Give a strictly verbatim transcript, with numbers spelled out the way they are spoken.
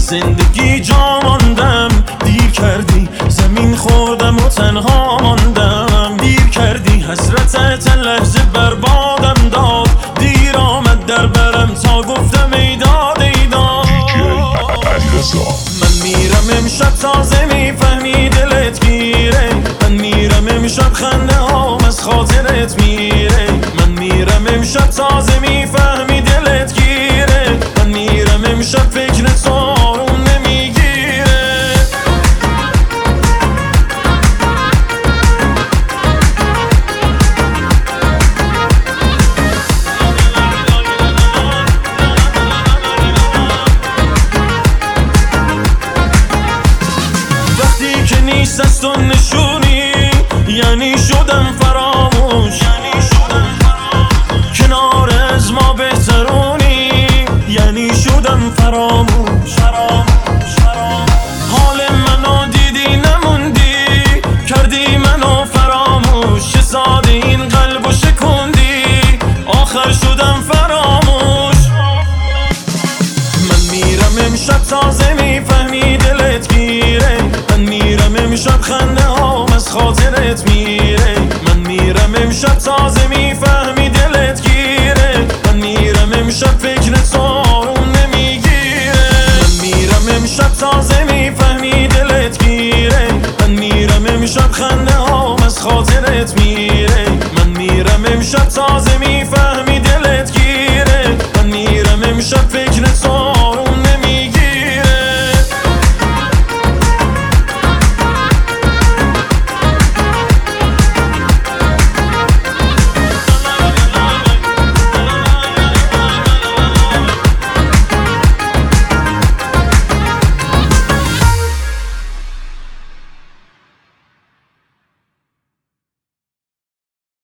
زندگی جا ماندم، دیر کردی زمین خوردم و تنها ماندم. دیر کردی حسرتت لحظه بربادم داد، دیر آمد در برم تا گفتم ای داد ای داد. من میرم امشب تازه میفهمی دلت گیره، من میرم امشب خنده هام از خاطرت میره. من میرم امشب تازه میفهمی دلت گیره، من میرم امشب فکر تو آروم نمیگیره. وقتی که نیست از تو نشونی یعنی شدم فراموش، کنار از ما بهترونی یعنی شدم فراموش. حال منو دیدی نموندی، کردی منو فراموش. چه ساده این قلبو شکوندی، آخر شدم فراموش. من میرم امشب تازه میفهمی دلت گیره، من میرم امشب خنده هام از خاطرت میره. من میرم امشب تازه میفهمی دلت گیره، من میرم امشب فکر تو آروم نمیگیره. من میرم امشب تازه میفهمی دلت گیره، من میرم امشب خنده هام از خاطرت میره. من میرم امشب تازه میفهمی